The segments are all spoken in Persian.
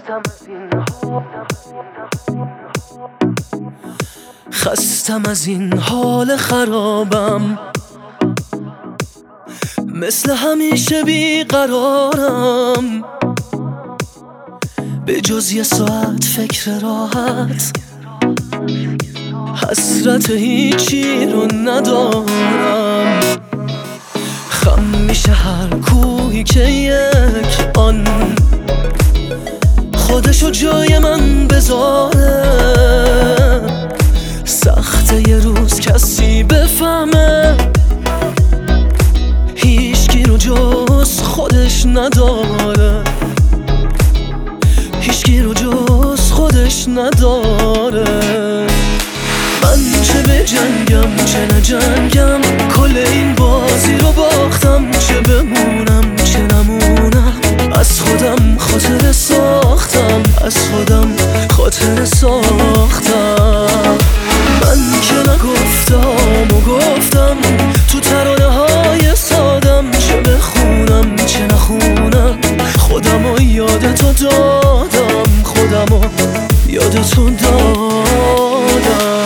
خستم از این حال خرابم، مثل همیشه بیقرارم. به جز یه ساعت فکر راحت، حسرت هیچی رو ندارم. خم میشه هر کوهی که یک آن خودشو جای من بذاره. سخته یه روز کسی بفهمه هیچکی رو جز خودش نداره، هیچکی رو جز خودش نداره. من چه به جنگم چه نجنگم، کل این بازی رو باختم. چه بمونم چه نمونم، از خودم خاطره ساختم، از خودم خاطره ساختم. من که نگفتم و گفتم تو ترانه های سادم. چه بخونم چه نخونم، خودم و یاد تو دادم، خودم و یاد تو دادم.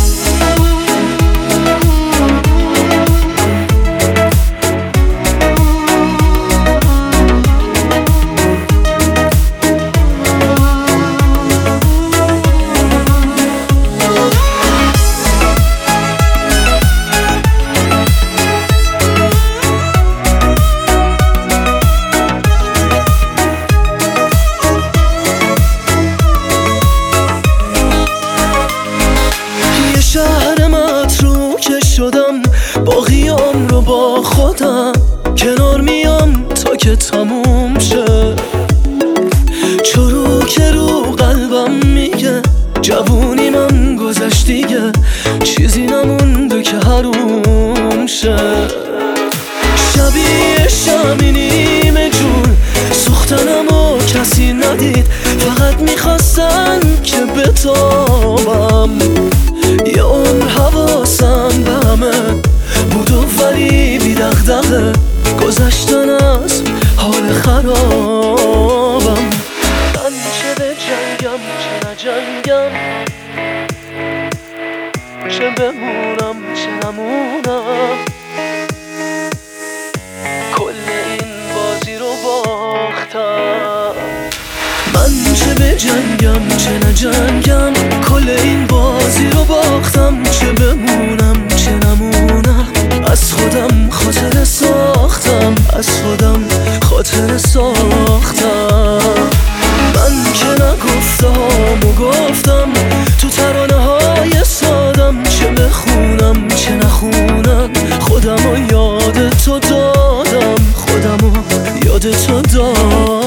شهر متروکه شدم، باقیام رو با خودم کنار میام تا که تموم شه. چروک رو قلبم میگه جوونی من گذشت دیگه، چیزی نمونده که حروم شه. شبیه شمی نیمه جون سوختنمو کسی ندید، فقط میخواستن که بتابم. یه عمر حواسم به همه بود و ولی بی دغدغه گذشتن از حال خرابم. من چه به جنگم چه نجنگم، چه بمونم چه نمونم، کل این بازی رو باختم. من چه به جنگم چه نجنگم، کل این بازی رو باختم. چه بمونم چه نمونم، از خودم خاطره ساختم، از خودم خاطره ساختم. من که نگفتم و گفتم تو ترانه های سادم. چه بخونم چه نخونم، خودم و یاد تو دادم، خودم و یاد تو دادم.